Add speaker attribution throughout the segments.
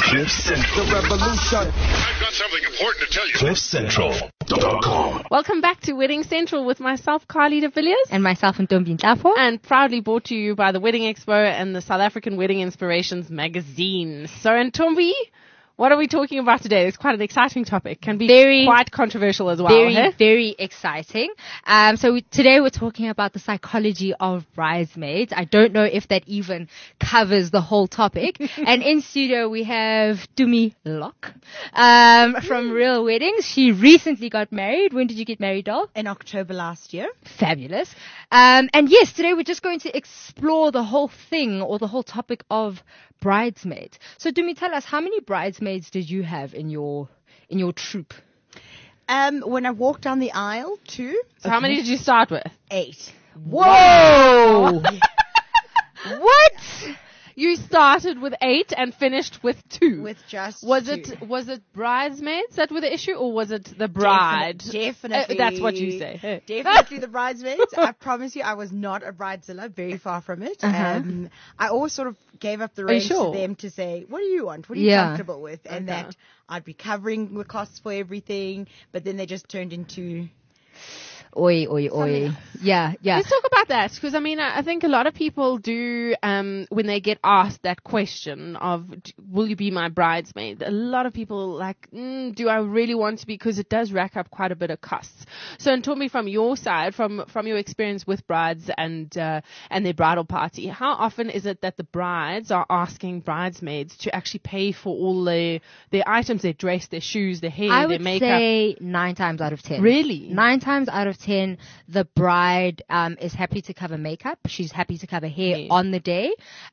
Speaker 1: The revolution.
Speaker 2: I've got something important to tell you.
Speaker 1: CliffCentral.com.
Speaker 3: Welcome back to Wedding Central with myself, Carly de Villiers.
Speaker 4: And myself, Ntombi Nhlapho.
Speaker 3: And proudly brought to you by the Wedding Expo and the South African Wedding Inspirations magazine. So, Ntombi, what are we talking about today? It's quite an exciting topic. Can be quite controversial as well.
Speaker 4: Very exciting. Today we're talking about the psychology of bridesmaids. I don't know if that even covers the whole topic. And in studio we have Tumi Locke from Real Weddings. She recently got married. When did you get married, doll?
Speaker 5: In October last year.
Speaker 4: Fabulous. And yes, today we're just going to explore the whole thing or the whole topic of bridesmaids. So Tumi, tell us, how many bridesmaids did you have in your troupe?
Speaker 5: When I walked down the aisle, 2.
Speaker 3: So how many did you start with?
Speaker 5: 8.
Speaker 4: Whoa! What?
Speaker 3: You started with 8 and finished with 2.
Speaker 5: With just
Speaker 3: was
Speaker 5: 2.
Speaker 3: it bridesmaids that were the issue, or was it the bride?
Speaker 5: Definitely.
Speaker 3: That's what you say.
Speaker 5: Definitely the bridesmaids. I promise you, I was not a bridezilla. Very far from it. I always sort of gave up the reins to them to say, what do you want? What are you comfortable with? And that I'd be covering the costs for everything. But then they just turned into...
Speaker 4: Oi. Yeah.
Speaker 3: Let's talk about that, because I think a lot of people do, when they get asked that question of, will you be my bridesmaid? A lot of people like, do I really want to be? Because it does rack up quite a bit of costs. So, and tell me from your side, from your experience with brides and their bridal party, how often is it that the brides are asking bridesmaids to actually pay for all their items, their dress, their shoes, their hair, their makeup?
Speaker 4: I would say 9 times out of 10.
Speaker 3: Really?
Speaker 4: 9 times out of 10, the bride is happy to cover makeup. She's happy to cover hair on the day.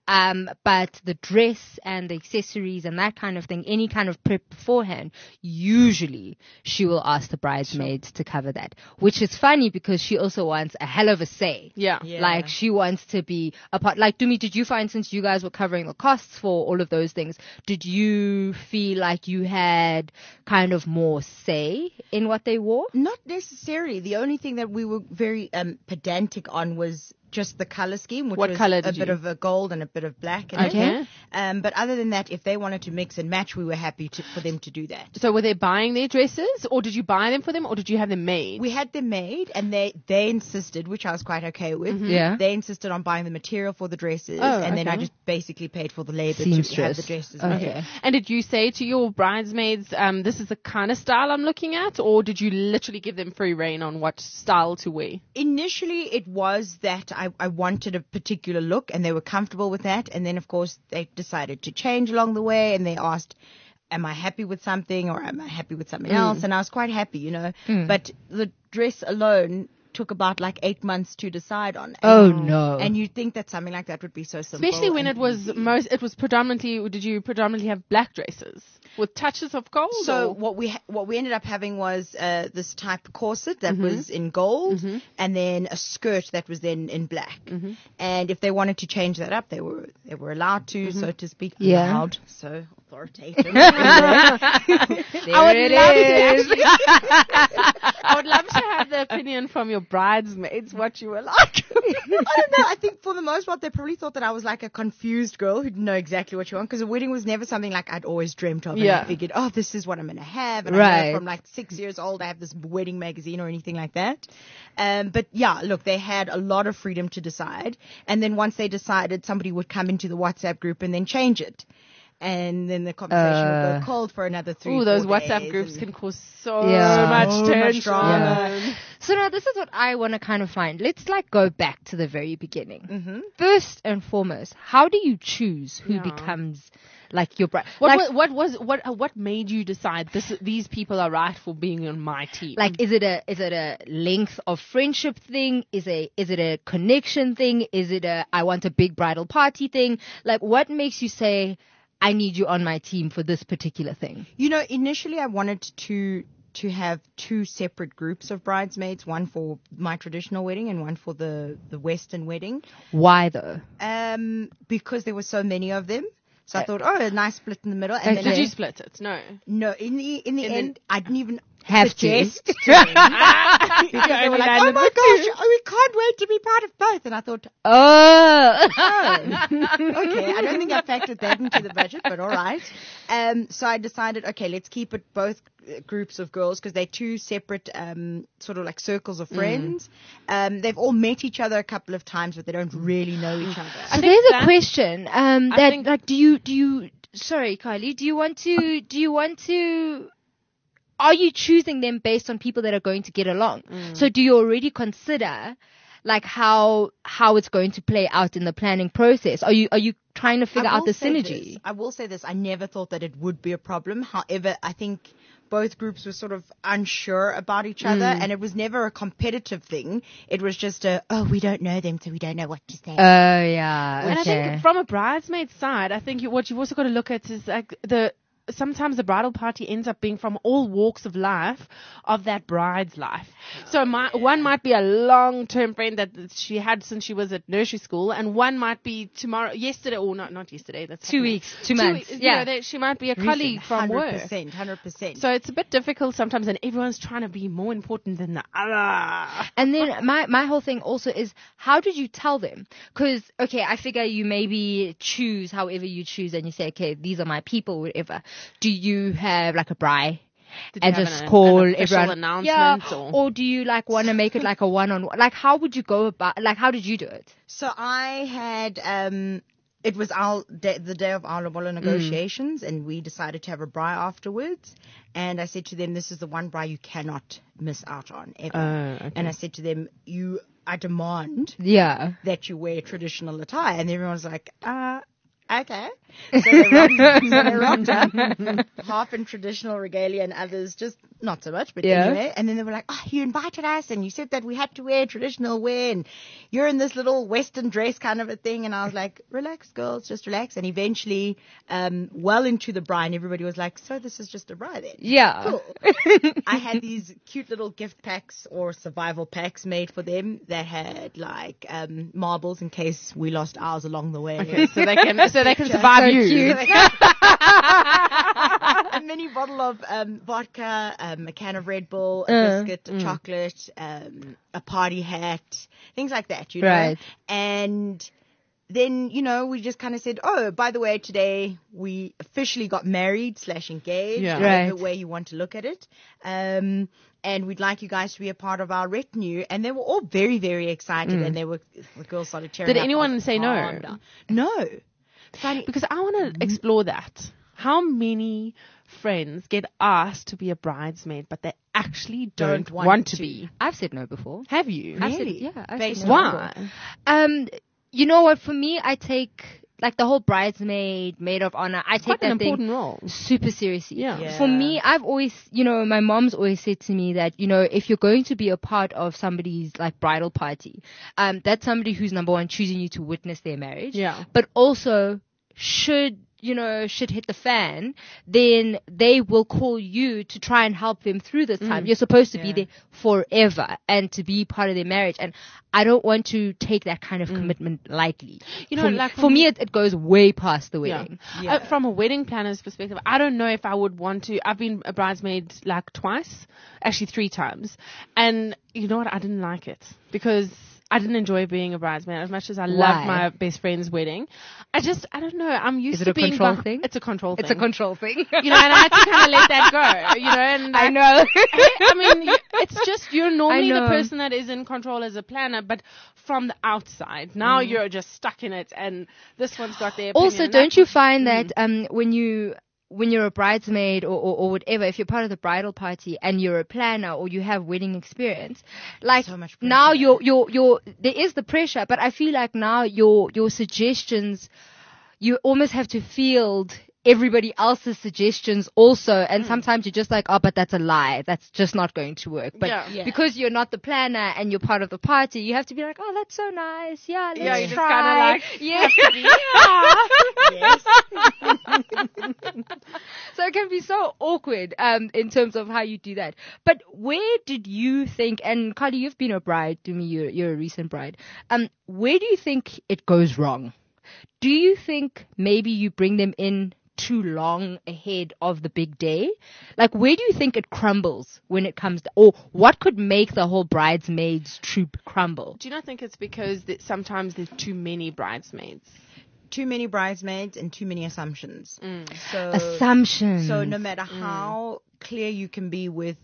Speaker 4: But the dress and the accessories and that kind of thing, any kind of prep beforehand, usually she will ask the bridesmaids to cover that. Which is funny because she also wants a hell of a say.
Speaker 3: Yeah.
Speaker 4: Like she wants to be a part. Like, Tumi, did you find, since you guys were covering the costs for all of those things, did you feel like you had kind of more say in what they wore?
Speaker 5: Not necessarily. The only thing that we were very pedantic on was just the color scheme, which was a bit of a gold and a bit of black in it. But other than that, if they wanted to mix and match, we were happy for them to do that.
Speaker 3: So were they buying their dresses, or did you buy them for them, or did you have them made?
Speaker 5: We had them made, and they insisted, which I was quite okay with.
Speaker 4: Yeah.
Speaker 5: They insisted on buying the material for the dresses, and then I just basically paid for the labor to have the dresses made.
Speaker 3: And did you say to your bridesmaids, this is the kind of style I'm looking at, or did you literally give them free rein on what style to wear?
Speaker 5: Initially, it was that I wanted a particular look, and they were comfortable with that. And then, of course, they decided to change along the way, and they asked, am I happy with something, or am I happy with something else? And I was quite happy, But the dress alone took about like 8 months to decide on.
Speaker 4: No.
Speaker 5: And you'd think that something like that would be so simple.
Speaker 3: Especially when it was did you predominantly have black dresses with touches of gold?
Speaker 5: So what we ended up having was this type of corset that was in gold, and then a skirt that was then in black. And if they wanted to change that up, they were allowed to, so to speak. Allowed, so authoritative.
Speaker 3: I would love to have the opinion from your bridesmaids what you were like.
Speaker 5: I don't know. I think for the most part, they probably thought that I was like a confused girl who didn't know exactly what she wanted, because a wedding was never something like I'd always dreamt of. And I figured, this is what I'm going to have. And I know from like 6 years old, I have this wedding magazine or anything like that. But yeah, look, they had a lot of freedom to decide. And then once they decided, somebody would come into the WhatsApp group and then change it. And then the conversation would go cold for another 3
Speaker 3: days. Those WhatsApp groups can cause so much tension.
Speaker 4: So now this is what I want to kind of find. Let's like go back to the very beginning. First and foremost, how do you choose who becomes like your bride?
Speaker 3: What made you decide these people are right for being on my team?
Speaker 4: Like, is it a length of friendship thing? Is it a connection thing? Is it I want a big bridal party thing? Like, what makes you say, I need you on my team for this particular thing?
Speaker 5: Initially I wanted to have 2 separate groups of bridesmaids, one for my traditional wedding and one for the Western wedding.
Speaker 4: Why though?
Speaker 5: Because there were so many of them. So I thought, a nice split in the middle. And
Speaker 3: did you split it? No.
Speaker 5: No, in the end, I didn't even suggest to them because they were like, oh my gosh, we can't wait to be part of both. And I thought,
Speaker 4: oh,
Speaker 5: okay, I don't think I factored that into the budget, but all right. So I decided, okay, let's keep it both groups of girls because they're two separate sort of like circles of friends. They've all met each other a couple of times, but they don't really know each other.
Speaker 4: So there's a question sorry, Kylie, do you want to are you choosing them based on people that are going to get along? So do you already consider like how it's going to play out in the planning process? Are you trying to figure out the synergy?
Speaker 5: I will say this. I never thought that it would be a problem. However, I think both groups were sort of unsure about each other, and it was never a competitive thing. It was just we don't know them, so we don't know what to say.
Speaker 4: Oh, yeah.
Speaker 3: And I think from a bridesmaid side, I think what you've also got to look at is like sometimes the bridal party ends up being from all walks of life of that bride's life. So one might be a long-term friend that she had since she was at nursery school, and one might be yesterday, or not yesterday. That's
Speaker 4: 2 weeks, 2 months.
Speaker 3: Yeah, she might be a colleague from work.
Speaker 5: 100%.
Speaker 3: So it's a bit difficult sometimes, and everyone's trying to be more important than the other.
Speaker 4: And then my whole thing also is, how did you tell them? Because, okay, I figure you maybe choose however you choose, and you say, okay, these are my people, whatever. Do you have like a braai and just call everyone
Speaker 3: announcement?
Speaker 4: Or do you like want to make it like a one-on-one? Like, how would you go about? Like, how did you do it?
Speaker 5: So I had it was the day of our lobola negotiations, and we decided to have a braai afterwards. And I said to them, "This is the one braai you cannot miss out on ever." Okay. And I said to them, I demand that you wear traditional attire," and everyone was like, okay. So they rocked up, half in traditional regalia and others just not so much, but anyway. And then they were like, "Oh, you invited us and you said that we had to wear traditional wear and you're in this little Western dress kind of a thing." And I was like, "Relax, girls, just relax." And eventually, well into the braai, and everybody was like, "So this is just a braai then?"
Speaker 4: Yeah.
Speaker 5: Cool. I had these cute little gift packs or survival packs made for them that had like marbles in case we lost ours along the way.
Speaker 3: Okay, so they can survive you.
Speaker 4: Cute.
Speaker 5: A mini bottle of vodka, a can of Red Bull, a biscuit, a chocolate, a party hat, things like that, you know.
Speaker 4: Right.
Speaker 5: And then, we just kind of said, "Oh, by the way, today we officially got married / engaged, whatever way you want to look at it. And we'd like you guys to be a part of our retinue." And they were all very, very excited, and the girls started cheering.
Speaker 3: Did anyone say no?
Speaker 5: No.
Speaker 3: Funny, because I want to explore that. How many friends get asked to be a bridesmaid, but they actually don't want to be?
Speaker 4: I've said no before.
Speaker 3: Have you?
Speaker 5: Really?
Speaker 4: I've said no.
Speaker 3: Why?
Speaker 4: You know what? For me, I take like the whole bridesmaid, maid of honor. I take that
Speaker 3: important role
Speaker 4: super seriously.
Speaker 3: Yeah.
Speaker 4: For me, I've always, my mom's always said to me that, if you're going to be a part of somebody's like bridal party, that's somebody who's number one choosing you to witness their marriage.
Speaker 3: Yeah.
Speaker 4: But also should hit the fan, then they will call you to try and help them through this time. You're supposed to be there forever and to be part of their marriage. And I don't want to take that kind of commitment lightly. For me, it goes way past the wedding.
Speaker 3: Yeah. From a wedding planner's perspective, I don't know if I would want to. I've been a bridesmaid like twice, actually 3 times. And you know what? I didn't like it because I didn't enjoy being a bridesmaid as much as I loved my best friend's wedding. I don't know. I'm used to being...
Speaker 4: Is it a control thing?
Speaker 3: It's a control thing.
Speaker 4: It's a control thing.
Speaker 3: And I had to kind of let that go, and
Speaker 4: I know.
Speaker 3: I mean, it's just, you're normally the person that is in control as a planner, but from the outside. Now you're just stuck in it, and this one's got their opinion.
Speaker 4: Also, don't you find that when you're a bridesmaid or whatever, if you're part of the bridal party and you're a planner or you have wedding experience, like
Speaker 5: so much
Speaker 4: now there is the pressure, but I feel like now your suggestions, you almost have to field everybody else's suggestions also, and sometimes you're just like, "Oh, but that's a lie. That's just not going to work." But because you're not the planner and you're part of the party, you have to be like, "Oh, that's so nice. Yeah, let's try."
Speaker 5: Yes.
Speaker 4: So it can be so awkward in terms of how you do that. But where did you think, and Carly, you've been a bride to me, you're a recent bride. Where do you think it goes wrong? Do you think maybe you bring them in too long ahead of the big day? Like, where do you think it crumbles when it comes to, or what could make the whole bridesmaids troop crumble?
Speaker 3: Do you not think it's because sometimes there's too many bridesmaids?
Speaker 5: Too many bridesmaids and too many assumptions. So
Speaker 4: Assumptions.
Speaker 5: So no matter how clear you can be with,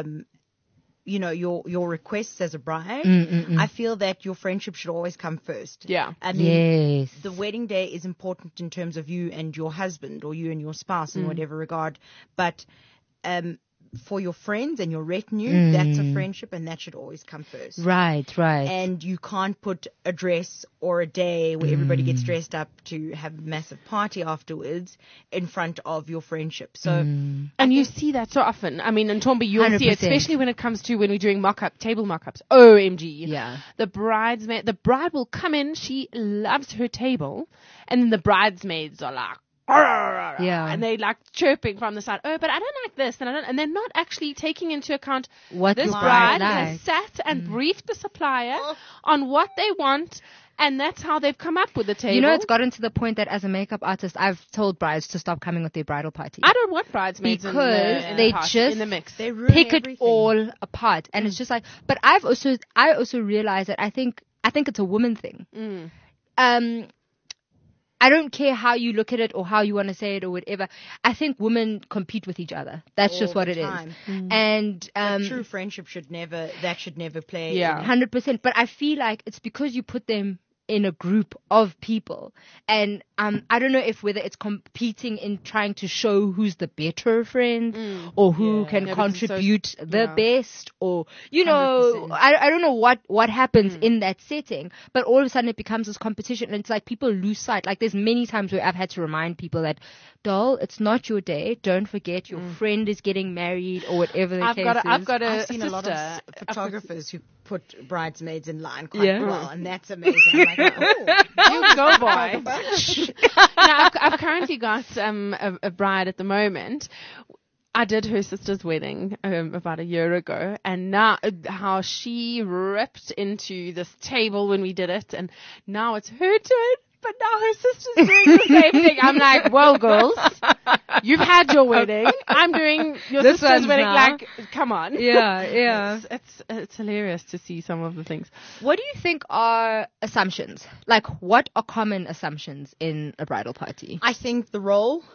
Speaker 5: your requests as a bride, I feel that your friendship should always come first.
Speaker 3: Yeah.
Speaker 5: I mean,
Speaker 4: Yes.
Speaker 5: the wedding day is important in terms of you and your husband or you and your spouse in whatever regard. But for your friends and your retinue, that's a friendship and that should always come first.
Speaker 4: Right.
Speaker 5: And you can't put a dress or a day where everybody gets dressed up to have a massive party afterwards in front of your friendship. So,
Speaker 3: And you see that so often. I mean, in Tombi, you'll see it,
Speaker 4: 100%.
Speaker 3: especially when it comes to when we're doing table mock-ups. OMG.
Speaker 4: Yeah.
Speaker 3: The bride will come in, she loves her table, and then the bridesmaids are like,
Speaker 4: Yeah.
Speaker 3: and they like chirping from the side. Oh, but I don't like this, and they're not actually taking into account
Speaker 4: What
Speaker 3: this
Speaker 4: your
Speaker 3: bride
Speaker 4: bride
Speaker 3: has
Speaker 4: likes.
Speaker 3: sat and briefed the supplier on what they want, and that's how they've come up with the table.
Speaker 4: You know, it's gotten to the point that as a makeup artist, I've told brides to stop coming with their bridal party.
Speaker 3: I don't want bridesmaids
Speaker 4: Because
Speaker 3: in
Speaker 4: they
Speaker 3: the party,
Speaker 4: just
Speaker 3: in the mix.
Speaker 5: they ruin
Speaker 4: pick it
Speaker 5: everything.
Speaker 4: all apart, and it's just like. But I also realized that I think it's a woman thing. I don't care how you look at it or how you want to say it or whatever. I think women compete with each other. That's just
Speaker 5: All
Speaker 4: what
Speaker 5: the
Speaker 4: it is.
Speaker 5: time.
Speaker 4: And
Speaker 5: True friendship should never play.
Speaker 3: Yeah.
Speaker 4: 100%. But I feel like it's because you put them in a group of people, and I don't know whether it's competing in trying to show who's the better friend or who can
Speaker 3: Yeah, because it's
Speaker 4: contribute the best, or
Speaker 5: 100%.
Speaker 4: I don't know what happens in that setting, but all of a sudden it becomes this competition, and it's like people lose sight. Like there's many times where I've had to remind people that, doll, it's not your day. Don't forget your friend is getting married or whatever the case is.
Speaker 3: I've got a
Speaker 5: I've seen
Speaker 3: sister.
Speaker 5: a lot of photographers who put bridesmaids in line quite
Speaker 4: Yeah.
Speaker 5: well, and that's amazing. I'm like, oh,
Speaker 3: You go, boy. Now, I've currently got a bride at the moment. I did her sister's wedding about a year ago, and now how she ripped into this table when we did it, and now it's her turn. But now her sister's doing the same thing. I'm like, well, girls, you've had your wedding. I'm doing your
Speaker 4: This
Speaker 3: sister's
Speaker 4: one's
Speaker 3: wedding.
Speaker 4: now.
Speaker 3: Like, come on.
Speaker 4: Yeah.
Speaker 3: It's hilarious to see some of the things.
Speaker 4: What do you think are assumptions? Like, what are common assumptions in a bridal party?
Speaker 5: I think the role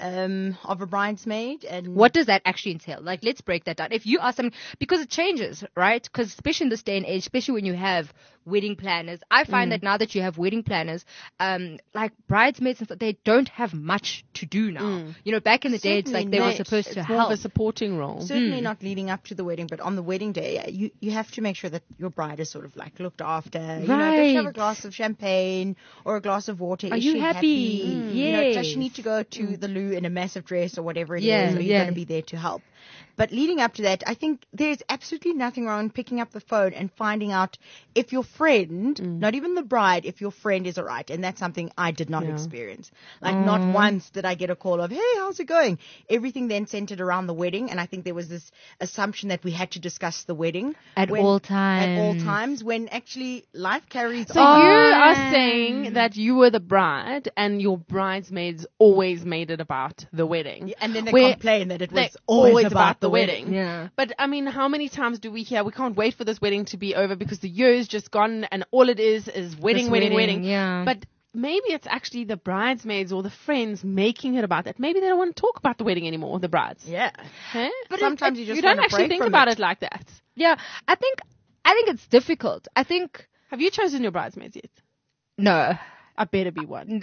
Speaker 5: of a bridesmaid and
Speaker 4: What does that actually entail? Like, let's break that down. If you are something, because it changes, right? Because especially in this day and age, especially when you have wedding planners, I find that now that you have wedding planners, like bridesmaids and stuff, they don't have much to do now. You know, back in the day, it's like they were supposed to
Speaker 3: It's more of
Speaker 4: help.
Speaker 3: a supporting role.
Speaker 5: certainly not leading up to the wedding, but on the wedding day, you have to make sure that your bride is sort of like looked after. You know, does she have a
Speaker 4: Right.
Speaker 5: glass of champagne or a glass of water?
Speaker 4: Are
Speaker 5: Is
Speaker 4: you
Speaker 5: she
Speaker 4: happy?
Speaker 5: You know, does she
Speaker 4: Yes.
Speaker 5: need to go to the loo in a massive dress or whatever it
Speaker 4: Yeah,
Speaker 5: is? Are you
Speaker 4: yeah.
Speaker 5: going to be there to help? But leading up to that, I think there's absolutely nothing wrong in picking up the phone and finding out if your friend, not even the bride, if your friend is all right. And that's something I did not experience. Like not once did I get a call of, hey, how's it going? Everything then centered around the wedding. And I think there was this assumption that we had to discuss the wedding.
Speaker 4: At all times.
Speaker 5: At all times, when actually life carries
Speaker 3: So
Speaker 5: on.
Speaker 3: you are saying that you were the bride and your bridesmaids always made it about the wedding.
Speaker 5: And then they
Speaker 3: Where
Speaker 5: complain that it
Speaker 3: they
Speaker 5: was always about the wedding.
Speaker 4: Yeah.
Speaker 3: But I mean, how many times do we hear we can't wait for this wedding to be over because the year's just gone and all it is wedding,
Speaker 4: This
Speaker 3: wedding.
Speaker 4: wedding, yeah.
Speaker 3: But maybe it's actually the bridesmaids or the friends making it about that. Maybe they don't want to talk about the wedding anymore, the brides.
Speaker 5: Yeah.
Speaker 3: Huh?
Speaker 5: But sometimes you just
Speaker 3: don't
Speaker 5: want a
Speaker 3: actually
Speaker 5: break
Speaker 3: think
Speaker 5: from
Speaker 3: about
Speaker 5: it.
Speaker 3: it like that.
Speaker 4: Yeah. I think it's difficult. I think,
Speaker 3: Have you chosen your bridesmaids yet?
Speaker 4: no.
Speaker 3: I better be one.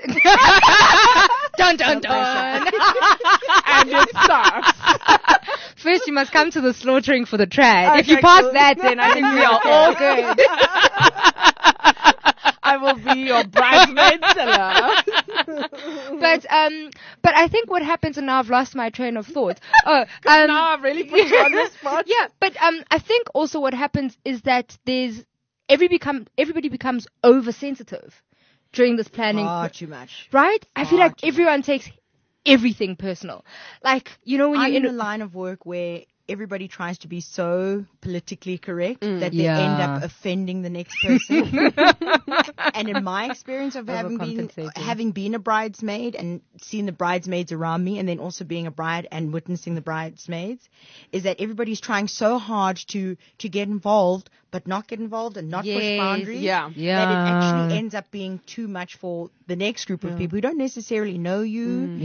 Speaker 4: Dun, dun, dun.
Speaker 3: And it starts.
Speaker 4: First, you must come to the slaughtering for the trad. If
Speaker 5: Okay,
Speaker 4: you pass
Speaker 5: cool.
Speaker 4: that, then I think we are all good.
Speaker 3: I will be your bridesmaid seller.
Speaker 4: But I think what happens, and now I've lost my train of thought.
Speaker 3: Now I've really put you on the spot.
Speaker 4: Yeah, but I think also what happens is that everybody becomes oversensitive during this planning.
Speaker 5: Far too much.
Speaker 4: Right? I feel
Speaker 5: Far
Speaker 4: like
Speaker 5: too
Speaker 4: everyone takes everything personal. Like, you know, when
Speaker 5: I'm
Speaker 4: you're
Speaker 5: in a
Speaker 4: in
Speaker 5: line of work where everybody tries to be so politically correct that they end up offending the next person. And in my experience of having been a bridesmaid and seen the bridesmaids around me, and then also being a bride and witnessing the bridesmaids, is that everybody's trying so hard to get involved, but not get involved and not push boundaries.
Speaker 3: Yeah.
Speaker 5: That it actually ends up being too much for the next group of people who don't necessarily know you.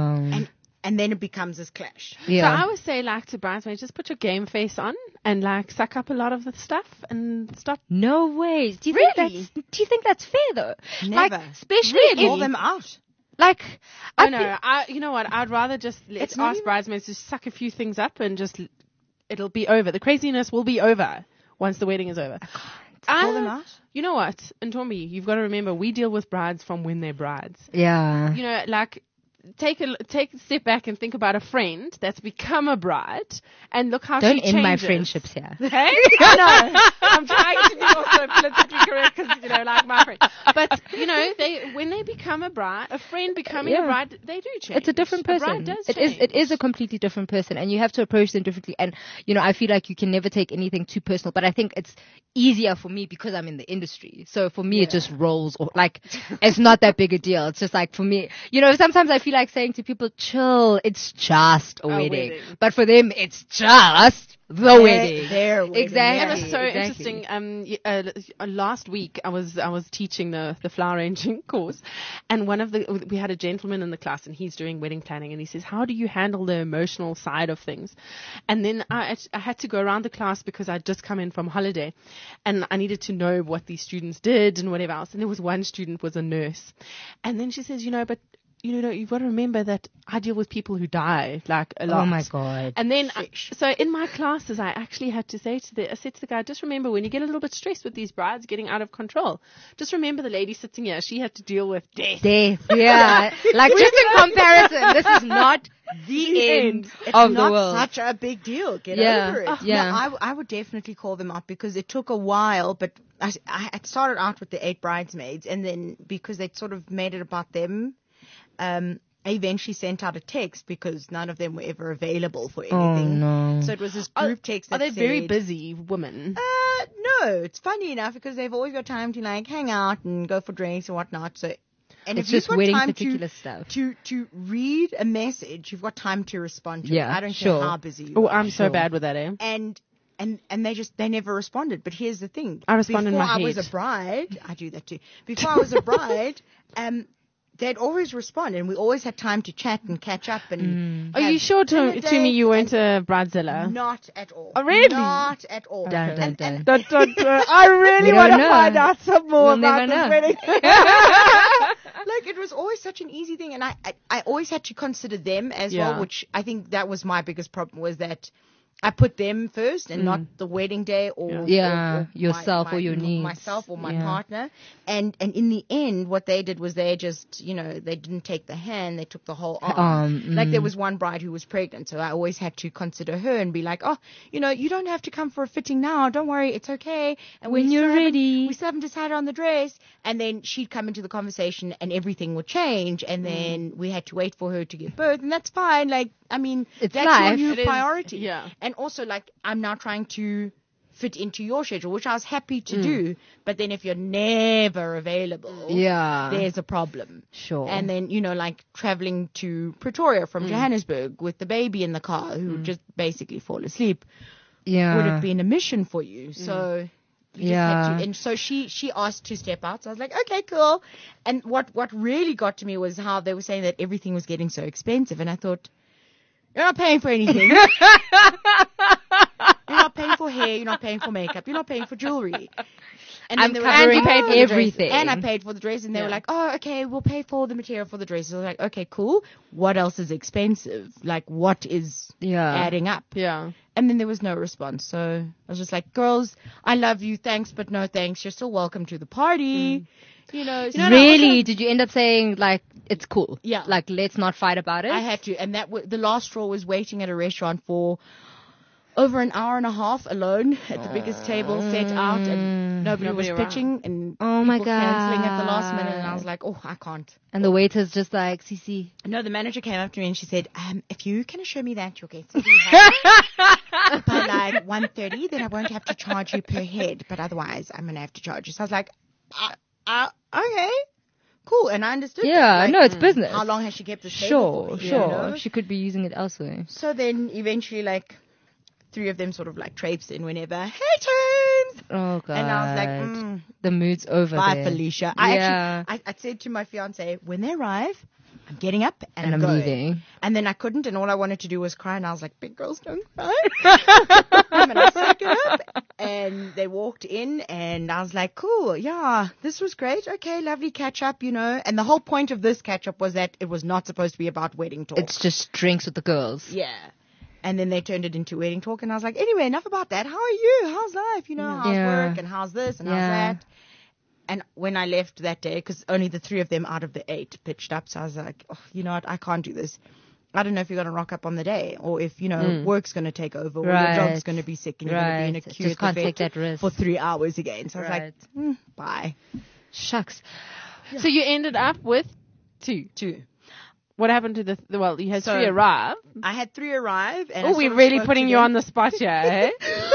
Speaker 5: And then it becomes this clash.
Speaker 3: So I would say, like, to bridesmaids, just put your game face on and, like, suck up a lot of the stuff and stop.
Speaker 4: No ways. Do you think that's fair though?
Speaker 5: Never.
Speaker 4: Like, especially
Speaker 5: call them out.
Speaker 4: Like,
Speaker 3: I know. You know what? I'd rather just ask bridesmaids to suck a few things up and just it'll be over. The craziness will be over once the wedding is over.
Speaker 5: Call them out.
Speaker 3: You know what? And Tommy, you've got to remember, we deal with brides from when they're brides.
Speaker 4: Yeah.
Speaker 3: You know, like, take a step back and think about a friend that's become a bride and look how
Speaker 4: Don't
Speaker 3: she changes.
Speaker 4: end my friendships here.
Speaker 3: Hey? I know. I'm trying to be also politically correct because, you know, like my friend. But, you know, when they become a bride, a friend becoming a bride, they do change.
Speaker 4: It's a different person.
Speaker 3: A bride does
Speaker 4: change. It is a completely different person, and you have to approach them differently. And, you know, I feel like you can never take anything too personal, but I think it's easier for me because I'm in the industry. So for me, it just rolls, like, it's not that big a deal. It's just like, for me, you know, sometimes I feel like saying to people, chill, it's just a wedding. But for them, it's just the wedding.
Speaker 5: Their wedding.
Speaker 4: Exactly.
Speaker 3: That was so interesting. Last week I was teaching the flower arranging course, and we had a gentleman in the class, and he's doing wedding planning, and he says, how do you handle the emotional side of things? And then I had to go around the class because I'd just come in from holiday, and I needed to know what these students did and whatever else. And there was one student was a nurse, and then she says, but you know, you've got to remember that I deal with people who die, like, a lot.
Speaker 4: Oh my God.
Speaker 3: And then, so in my classes, I actually had to I said to the guy, just remember, when you get a little bit stressed with these brides getting out of control, just remember the lady sitting here, she had to deal with death.
Speaker 4: Yeah. Like, just in comparison, this is not the end of the world.
Speaker 5: It's not such a big deal. Get over it.
Speaker 4: Yeah.
Speaker 5: I would definitely call them out because it took a while, but I had started out with the 8 bridesmaids, and then because they sort of made it about them, I eventually sent out a text because none of them were ever available for anything.
Speaker 4: Oh, no.
Speaker 5: So it was this group text that
Speaker 3: Are they very busy women?
Speaker 5: No, it's funny enough because they've always got time to, like, hang out and go for drinks and whatnot. So, and
Speaker 4: it's
Speaker 5: if you've
Speaker 4: just
Speaker 5: got
Speaker 4: wedding
Speaker 5: time
Speaker 4: particular stuff.
Speaker 5: To read a message, you've got time to respond to it. I don't care how busy you
Speaker 3: Oh,
Speaker 5: are.
Speaker 3: I'm so bad with that, eh?
Speaker 5: And they never responded. But here's the thing.
Speaker 3: I respond in my head.
Speaker 5: Before I was a bride, I do that too. Before I was a bride, they'd always respond, and we always had time to chat and catch up. And
Speaker 3: Are you sure, to me, you weren't a bridezilla?
Speaker 5: Not at all.
Speaker 3: Oh, really?
Speaker 5: Not at all.
Speaker 4: Dun.
Speaker 3: I really want to find out some more about this wedding.
Speaker 5: Like, it was always such an easy thing, and I always had to consider them as well, which I think that was my biggest problem, was that I put them first and not the wedding day or
Speaker 4: yourself or your needs.
Speaker 5: Myself or my partner. And in the end, what they did was they just, you know, they didn't take the hand, they took the whole arm. Like, there was one bride who was pregnant, so I always had to consider her and be like, oh, you know, you don't have to come for a fitting now. Don't worry, it's okay. And
Speaker 4: when you're ready.
Speaker 5: We still haven't decided on the dress. And then she'd come into the conversation and everything would change. And then we had to wait for her to give birth. And that's fine. Like, I mean,
Speaker 4: it's
Speaker 5: that's
Speaker 4: life.
Speaker 5: your new priority.
Speaker 3: Yeah.
Speaker 5: And also, like, I'm now trying to fit into your schedule, which I was happy to do. But then if you're never available, there's a problem.
Speaker 4: Sure.
Speaker 5: And then, you know, like traveling to Pretoria from Johannesburg with the baby in the car who just basically fall asleep.
Speaker 4: Yeah.
Speaker 5: Would have been a mission for you. So... and so she asked to step out. So I was like, okay, cool. And what really got to me was how they were saying that everything was getting so expensive. And I thought, you're not paying for anything. You're not paying for hair. You're not paying for makeup. You're not paying for jewelry. And
Speaker 4: I'm
Speaker 5: then
Speaker 4: covering everything.
Speaker 5: And I paid for the dress. And they were like, oh, okay, we'll pay for the material for the dress. So I was like, okay, cool. What else is expensive? Like, what is adding up?
Speaker 3: Yeah.
Speaker 5: And then there was no response. So I was just like, girls, I love you. Thanks, but no thanks. You're still welcome to the party. You know,
Speaker 4: really? Did you end up saying, like, it's cool?
Speaker 5: Yeah.
Speaker 4: Like, let's not fight about it?
Speaker 5: I had to. And the last straw was waiting at a restaurant for over an hour and a half alone at the biggest table set out, and nobody was pitching, and people cancelling at the last minute, and I was like, oh, I can't.
Speaker 4: And the waiter's just like, Cece.
Speaker 5: No, the manager came up to me and she said, if you can assure me that you'll get to be happy. by like 1:30, then I won't have to charge you per head, but otherwise I'm going to have to charge you. So I was like, okay, cool. And I understood.
Speaker 4: Yeah,
Speaker 5: that.
Speaker 4: no, it's business.
Speaker 5: How long has she kept this table for me,
Speaker 4: Sure.
Speaker 5: you know?
Speaker 4: She could be using it elsewhere.
Speaker 5: So then eventually, like, 3 of them sort of like traipsed in whenever, hey, James!
Speaker 4: Oh, God.
Speaker 5: And I was like,
Speaker 4: the mood's over
Speaker 5: bye,
Speaker 4: there.
Speaker 5: Felicia.
Speaker 4: Yeah.
Speaker 5: I said to my fiance, when they arrive, I'm getting up and I'm
Speaker 4: I'm
Speaker 5: going.
Speaker 4: leaving.
Speaker 5: And then I couldn't, and all I wanted to do was cry, and I was like, big girls don't cry. And I sucked it up. And they walked in, and I was like, cool, yeah, this was great. Okay, lovely catch up, you know. And the whole point of this catch up was that it was not supposed to be about wedding talk.
Speaker 4: It's just drinks with the girls.
Speaker 5: Yeah. And then they turned it into wedding talk, and I was like, anyway, enough about that. How are you? How's life? You know, how's
Speaker 4: Yeah.
Speaker 5: work, and how's this, and
Speaker 4: Yeah.
Speaker 5: how's that? And when I left that day, because only the 3 of them out of the 8 pitched up, so I was like, oh, you know what, I can't do this. I don't know if you're going to rock up on the day, or if, you know, work's going to take over, or
Speaker 4: Right.
Speaker 5: your dog's going to be sick, and you're going to be in a
Speaker 4: Right.
Speaker 5: queue
Speaker 4: Just
Speaker 5: at the
Speaker 4: can't take
Speaker 5: vet
Speaker 4: that risk.
Speaker 5: for 3 hours again. So I was
Speaker 4: Right.
Speaker 5: like, bye.
Speaker 4: Shucks.
Speaker 3: So you ended up with 2.
Speaker 5: 2.
Speaker 3: What happened to well, you had
Speaker 5: So-
Speaker 3: 3 arrive.
Speaker 5: I had 3 arrive. And I
Speaker 3: Oh,
Speaker 5: sort
Speaker 3: we're
Speaker 5: of
Speaker 3: really
Speaker 5: spoke
Speaker 3: putting
Speaker 5: to
Speaker 3: you
Speaker 5: them.
Speaker 3: on the spot here, eh?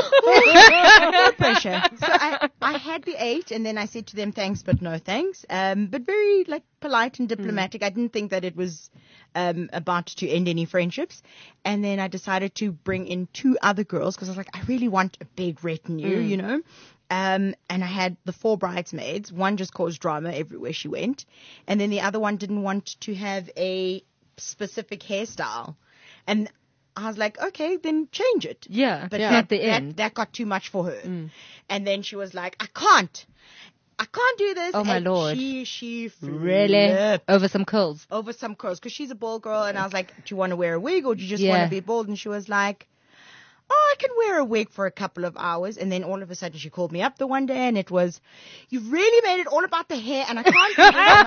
Speaker 5: No pressure. So I had the 8, and then I said to them, thanks, but no thanks. But very like polite and diplomatic. I didn't think that it was about to end any friendships. And then I decided to bring in 2 other girls because I was like, I really want a big retinue, you know. And I had the 4 bridesmaids. One just caused drama everywhere she went. And then the other one didn't want to have a specific hairstyle. And I was like, okay, then change it.
Speaker 4: Yeah,
Speaker 5: But
Speaker 4: yeah.
Speaker 5: that,
Speaker 4: At the end.
Speaker 5: that got too much for her. And then she was like, I can't do this.
Speaker 4: Oh, my
Speaker 5: and
Speaker 4: Lord.
Speaker 5: She
Speaker 4: Really?
Speaker 5: flipped
Speaker 4: Over some curls.
Speaker 5: over some curls because she's a bald girl. And I was like, do you want to wear a wig or do you just
Speaker 4: Yeah.
Speaker 5: want to be bald? And she was like, oh, I can wear a wig for a couple of hours. And then all of a sudden she called me up the one day and it was, you've really made it all about the hair and I can't do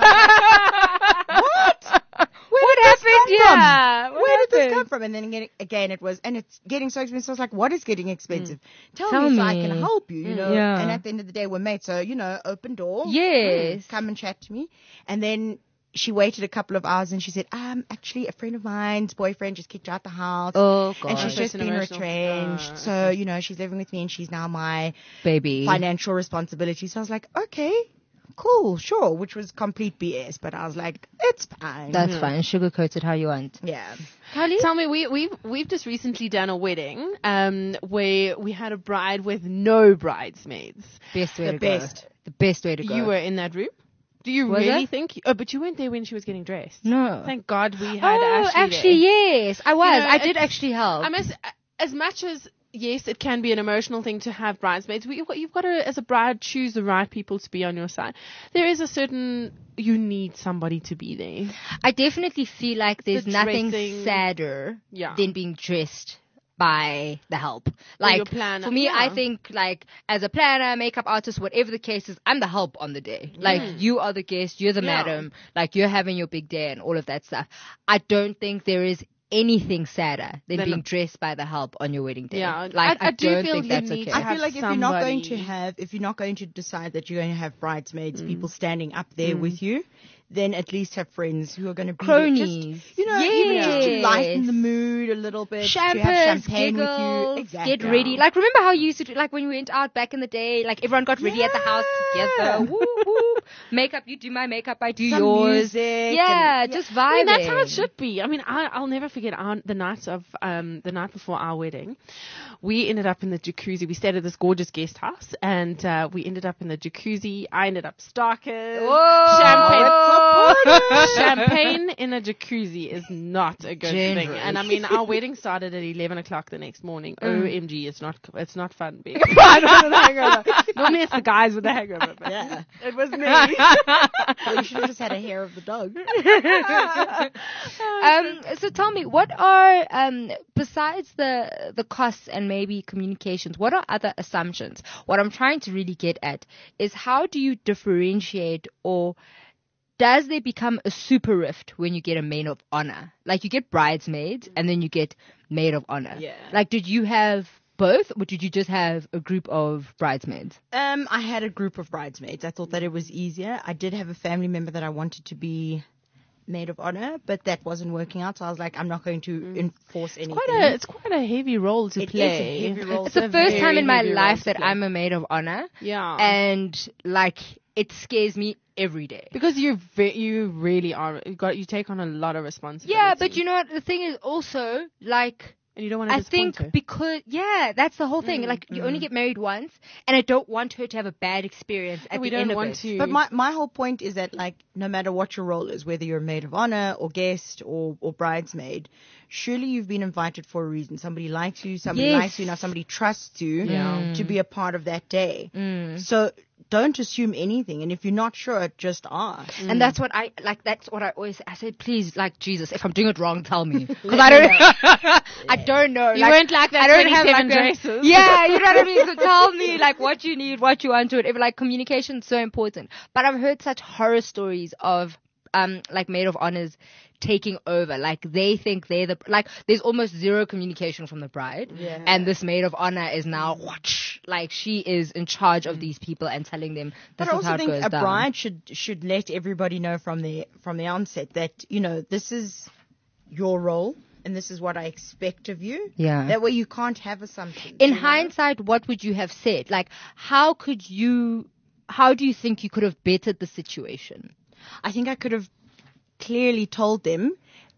Speaker 5: it. What?
Speaker 4: What happened? Yeah.
Speaker 5: Where did this come from? And then again, it was, and it's getting so expensive. So I was like, what is getting expensive? Tell me so I can
Speaker 4: me.
Speaker 5: help you, you know.
Speaker 4: Yeah.
Speaker 5: And at the end of the day, we're mates. So, you know, open door.
Speaker 4: Yes.
Speaker 5: Come and chat to me. And then she waited a couple of hours and she said, actually, a friend of mine's boyfriend just kicked her out the house.
Speaker 4: Oh, God.
Speaker 5: And she's
Speaker 3: So
Speaker 5: just
Speaker 3: it's an
Speaker 5: been
Speaker 3: emotional-
Speaker 5: retrenched. So, you know, she's living with me and she's now my
Speaker 4: Baby.
Speaker 5: financial responsibility. So I was like, okay, cool, sure, which was complete BS. But I was like, it's fine.
Speaker 4: That's fine. Sugarcoat it how you want.
Speaker 5: Yeah.
Speaker 3: Tell me, we've just recently done a wedding where we had a bride with no bridesmaids.
Speaker 4: Best way
Speaker 5: The
Speaker 4: to
Speaker 5: best.
Speaker 4: go. The best way to go.
Speaker 3: You were in that room? Do you
Speaker 4: Was
Speaker 3: really
Speaker 4: I?
Speaker 3: think? Oh, but you weren't there when she was getting dressed.
Speaker 4: No.
Speaker 3: Thank God we had
Speaker 4: Oh,
Speaker 3: Ashley
Speaker 4: actually,
Speaker 3: there.
Speaker 4: yes. I was.
Speaker 3: You know,
Speaker 4: I did
Speaker 3: it's-
Speaker 4: actually help.
Speaker 3: I must, as much as yes, it can be an emotional thing to have bridesmaids. You've got to, as a bride, choose the right people to be on your side. There is a certain, you need somebody to be there.
Speaker 4: I definitely feel like there's
Speaker 3: The
Speaker 4: nothing
Speaker 3: dressing.
Speaker 4: sadder
Speaker 3: Yeah.
Speaker 4: than being dressed by the help.
Speaker 3: Or
Speaker 4: Like,
Speaker 3: your planner.
Speaker 4: for me,
Speaker 3: Yeah.
Speaker 4: I think, like, as a planner, makeup artist, whatever the case is, I'm the help on the day. Like, you are the guest, you're the
Speaker 3: Yeah.
Speaker 4: madam, like, you're having your big day and all of that stuff. I don't think there is anything sadder than
Speaker 3: Then-
Speaker 4: being dressed by the help on your wedding day.
Speaker 3: Yeah,
Speaker 4: Like,
Speaker 3: I do
Speaker 4: don't
Speaker 3: feel
Speaker 4: think
Speaker 3: you
Speaker 4: that's
Speaker 3: need
Speaker 4: okay.
Speaker 3: to
Speaker 5: I
Speaker 3: have
Speaker 5: feel like if you're not going to
Speaker 3: somebody-
Speaker 5: have, if you're not going to decide that you're going to have bridesmaids, people standing up there with you, then at least have friends who are going to be there
Speaker 4: Cronies.
Speaker 5: just, you know, even just to
Speaker 4: Yes.
Speaker 5: lighten the mood a little bit. to have
Speaker 4: Champers,
Speaker 5: champagne with
Speaker 4: giggles,
Speaker 5: you. Exactly.
Speaker 4: get ready. Like, remember how you used to do, like, when we went out back in the day, like, everyone got ready at the house together. Woo, woo. Makeup, you do my makeup, I do
Speaker 5: Some
Speaker 4: yours.
Speaker 5: music
Speaker 4: Yeah,
Speaker 5: and-
Speaker 4: just vibing.
Speaker 3: I mean, that's how it should be. I mean, I'll never forget the night before our wedding. We ended up in the jacuzzi. We stayed at this gorgeous guest house, and we ended up in the jacuzzi. I ended up starkers. Champagne in a jacuzzi is not a good thing.
Speaker 4: Generous.
Speaker 3: And I mean, our wedding started at 11 o'clock the next morning. OMG, it's not fun being a bride with a hangover. Normally it's the guys with the hangover. But
Speaker 5: Yeah.
Speaker 3: it was me.
Speaker 5: Well, you should have just had a hair of the dog.
Speaker 4: So tell me, what are, besides the costs and maybe communications, what are other assumptions? What I'm trying to really get at is how do you differentiate, or does there become a super rift when you get a maid of honor? Like, you get bridesmaids and then you get maid of honor.
Speaker 5: Yeah.
Speaker 4: Like, did you have both, or did you just have a group of bridesmaids?
Speaker 5: I had a group of bridesmaids. I thought that it was easier. I did have a family member that I wanted to be maid of honor, but that wasn't working out. So I was like, I'm not going to enforce anything.
Speaker 3: It's quite a heavy role to play.
Speaker 5: It is a heavy role.
Speaker 4: It's the first time in my life that I'm a maid of honor.
Speaker 3: Yeah.
Speaker 4: And like, it scares me every day.
Speaker 3: Because you really are. You take on a lot of responsibility.
Speaker 4: Yeah, but you know what? The thing is also, like,
Speaker 3: and you don't want to disappoint her.
Speaker 4: Because, that's the whole thing. Like, you only get married once, and I don't want her to have a bad experience at the end of it.
Speaker 5: But my whole point is that, like, no matter what your role is, whether you're a maid of honor or guest or bridesmaid, surely you've been invited for a reason. Somebody likes you, now somebody trusts you to be a part of that day. So don't assume anything, and if you're not sure, just ask.
Speaker 4: And that's what I always say. I say, please, like, Jesus, if I'm doing it wrong, tell me, because I don't know.
Speaker 3: You weren't like that. I don't have like dresses.
Speaker 4: Yeah, you know what I mean. So tell me, like, what you need, what you want to it. Like, communication is so important. But I've heard such horror stories of like maid of honors taking over. Like, they think there's almost zero communication from the bride. Yeah. And this maid of honor is now, like, she is in charge of these people and telling them this is how it goes down. But I also think a
Speaker 5: bride should let everybody know from the onset that, you know, this is your role and this is what I expect of you.
Speaker 4: Yeah.
Speaker 5: That way you can't have assumptions.
Speaker 4: In hindsight, what would you have said? Like, how do you think you could have bettered the situation?
Speaker 5: I think I could have clearly told them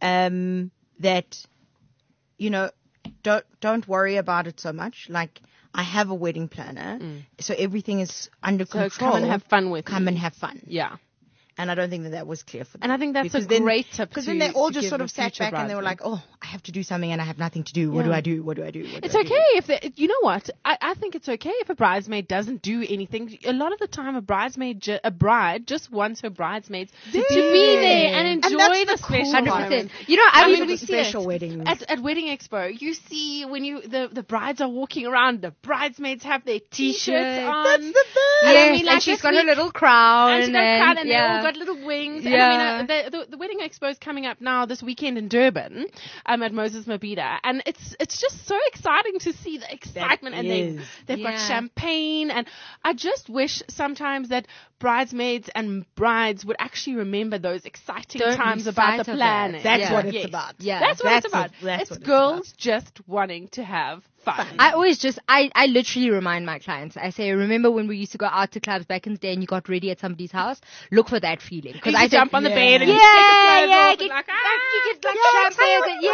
Speaker 5: that, you know, don't worry about it so much. Like, I have a wedding planner, so everything is under control.
Speaker 3: Come and have fun with
Speaker 5: Come and have fun.
Speaker 3: Yeah.
Speaker 5: And I don't think that was clear for them.
Speaker 3: And I think that's a great tip.
Speaker 5: Because then they all just sort of sat back and they were like, oh, I have to do something and I have nothing to do. What do I do? What do I do?
Speaker 3: It's okay if you know what? I think it's okay if a bridesmaid doesn't do anything. A lot of the time, a bride just wants her bridesmaids to be there and enjoy the special
Speaker 4: 100%. You know, I mean,
Speaker 5: we see special weddings.
Speaker 3: At Wedding Expo, you see when the brides are walking around, the bridesmaids have their t-shirts on.
Speaker 5: That's the best.
Speaker 4: Yes, I mean, like, and she's got her little crown.
Speaker 3: And they all got little wings. Yeah. And I mean, the Wedding Expo is coming up now this weekend in Durban, at Moses Mabhida, and it's just so exciting to see the excitement. And they've got champagne, and I just wish sometimes that bridesmaids and brides would actually remember those exciting times about the planning.
Speaker 5: That's what it's about.
Speaker 3: Yeah, that's what it's about. It's girls just wanting to have fun.
Speaker 4: I literally remind my clients. I say, remember when we used to go out to clubs back in the day and you got ready at somebody's house? Look for that feeling.
Speaker 3: Because I jump on the bed and you
Speaker 4: get
Speaker 3: like
Speaker 4: champagne.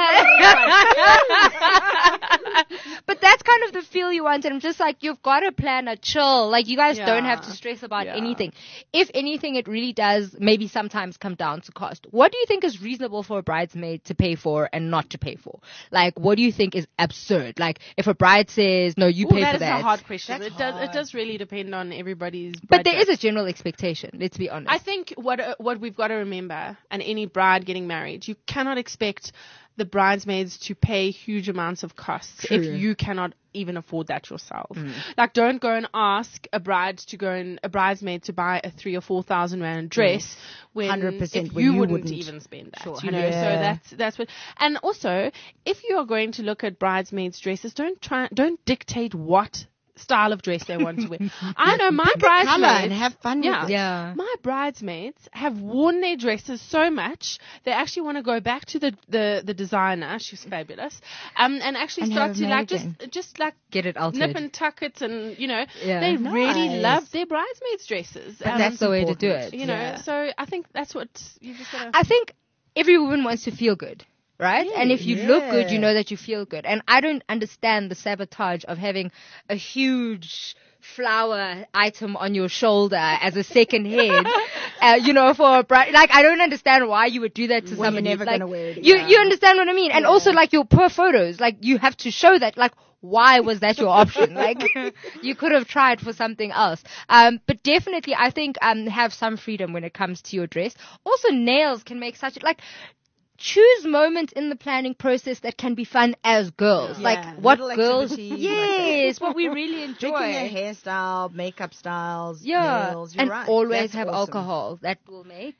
Speaker 4: But that's kind of the feel you want. And I'm just like, you've got a plan, a chill. Like, you guys don't have to stress about anything. If anything, it really does maybe sometimes come down to cost. What do you think is reasonable for a bridesmaid to pay for and not to pay for? Like, what do you think is absurd? Like, if a bride says, no, you pay for that.
Speaker 3: That is a hard question. It does really depend on everybody's budget.
Speaker 4: But there is a general expectation, let's be honest.
Speaker 3: I think what we've got to remember, and any bride getting married, you cannot expect the bridesmaids to pay huge amounts of costs if you cannot even afford that yourself. Like, don't go and ask a bridesmaid to buy a 3,000 or 4,000 rand dress when 100% you wouldn't even spend that. You know, so that's what. And also, if you are going to look at bridesmaids' dresses, don't dictate what style of dress they want to wear. I know my bridesmaids
Speaker 5: and have fun with it.
Speaker 3: Yeah. My bridesmaids have worn their dresses so much they actually want to go back to the designer. She's fabulous. And actually start to like just like
Speaker 4: get it altered.
Speaker 3: Nip and tuck it, and you know they really love their bridesmaids' dresses.
Speaker 4: But that's the way to do it.
Speaker 3: You know, so I think that's what you just gotta.
Speaker 4: I think every woman wants to feel good. Right? And if you look good, you know that you feel good. And I don't understand the sabotage of having a huge flower item on your shoulder as a second head, you know, for a bride. Like, I don't understand why you would do that to somebody.
Speaker 5: You're never going to wear it.
Speaker 4: You understand what I mean? And also, like, your poor photos, like, you have to show that, like, why was that your option? Like, you could have tried for something else. But definitely, I think, have some freedom when it comes to your dress. Also, nails can make such, like, choose moments in the planning process that can be fun as girls.
Speaker 5: Yeah.
Speaker 4: Like what
Speaker 5: Little
Speaker 4: girls,
Speaker 5: activities,
Speaker 4: yes, what we really enjoy.
Speaker 5: Picking your hairstyle, makeup styles,
Speaker 4: Yeah,
Speaker 5: nails. You're
Speaker 4: and
Speaker 5: right.
Speaker 4: always
Speaker 5: That's
Speaker 4: have
Speaker 5: awesome.
Speaker 4: alcohol. That will make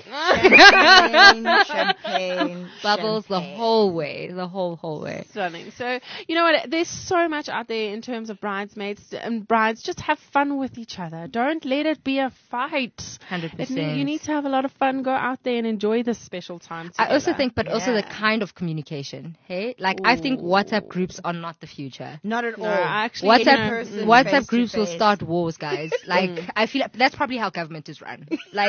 Speaker 5: Champagne,
Speaker 4: bubbles the
Speaker 5: champagne.
Speaker 4: whole way, the whole way.
Speaker 3: Stunning. So, you know what? There's so much out there in terms of bridesmaids and brides. Just have fun with each other. Don't let it be a fight.
Speaker 4: 100%.
Speaker 3: You need to have a lot of fun. Go out there and enjoy this special time together.
Speaker 4: I also think, but also the
Speaker 5: Yeah.
Speaker 4: kind of communication. Hey, like I think WhatsApp groups are not the future.
Speaker 5: Not at all.
Speaker 3: No, actually,
Speaker 4: WhatsApp groups will
Speaker 5: face.
Speaker 4: start wars, guys. Like I feel like that's probably how government is run. Like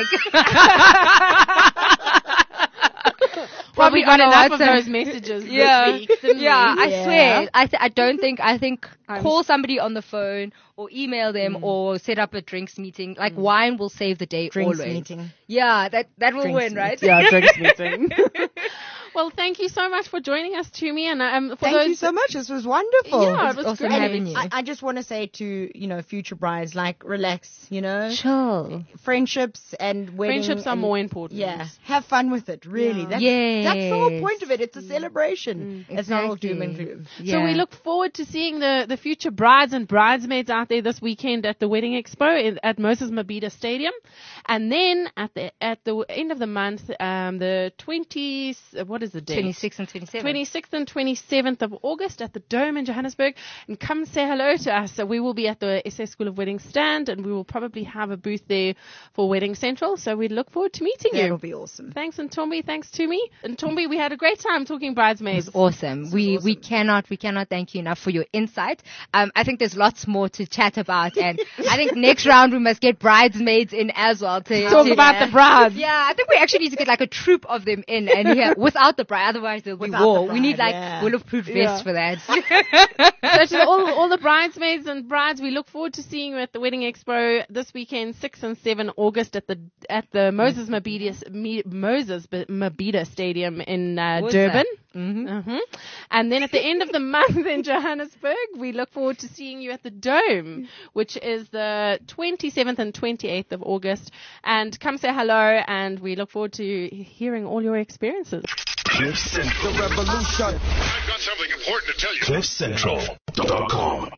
Speaker 3: Probably got
Speaker 4: on a
Speaker 3: enough of
Speaker 4: WhatsApp.
Speaker 3: those messages
Speaker 4: Yeah,
Speaker 3: this week, didn't
Speaker 4: yeah.
Speaker 3: we?
Speaker 4: I swear. I think call somebody on the phone or email them or set up a drinks meeting. Like wine will save the day
Speaker 5: Drinks
Speaker 4: always.
Speaker 5: meeting.
Speaker 4: Yeah, that will
Speaker 5: Drinks
Speaker 4: win, right?
Speaker 3: Yeah, drinks meeting. Well, thank you so much for joining us, Tumi. And for
Speaker 5: Thank
Speaker 3: those,
Speaker 5: you so much. This was wonderful.
Speaker 3: Yeah, it was
Speaker 4: awesome
Speaker 3: great.
Speaker 4: having you.
Speaker 5: I just want to say to, future brides, like, relax,
Speaker 4: Chill.
Speaker 5: friendships and weddings.
Speaker 3: Friendships are more important.
Speaker 5: Yeah. Have fun with it, really.
Speaker 3: Yeah.
Speaker 5: That's the whole point of it. It's a celebration. It's not all doom and gloom.
Speaker 3: So we look forward to seeing the future brides and bridesmaids out there this weekend at the Wedding Expo at Moses Mabhida Stadium, and then at the end of the month, the 20th, what is the date?
Speaker 4: 26th and 27th.
Speaker 3: 26th and 27th of August at the Dome in Johannesburg, and come say hello to us. So we will be at the SA School of Wedding stand, and we will probably have a booth there for Wedding Central. So we look forward to meeting you.
Speaker 5: That'll be awesome.
Speaker 3: Thanks, Ntombi. Thanks to me. And Ntombi, we had a great time talking bridesmaids.
Speaker 4: Awesome. We cannot thank you enough for your insight. I think there's lots more to chat about, and I think next round we must get bridesmaids in as well to
Speaker 3: Talk about the brides.
Speaker 4: Yeah, I think we actually need to get like a troop of them in, and here without the bride, otherwise there'll be
Speaker 5: Without
Speaker 4: war.
Speaker 5: the
Speaker 4: We need
Speaker 5: bride,
Speaker 4: like
Speaker 5: yeah.
Speaker 4: bulletproof vests for that.
Speaker 3: So to all the bridesmaids and brides, we look forward to seeing you at the Wedding Expo this weekend, 6 and 7 August at the Moses Mabhida Stadium in Durban. And then at the end of the month in Johannesburg, we look forward to seeing you at the Dome, which is the 27th and 28th of August. And come say hello, and we look forward to hearing all your experiences.
Speaker 1: Cliff Central.
Speaker 2: The revolution. I've got something important to tell you.
Speaker 1: CliffCentral.com.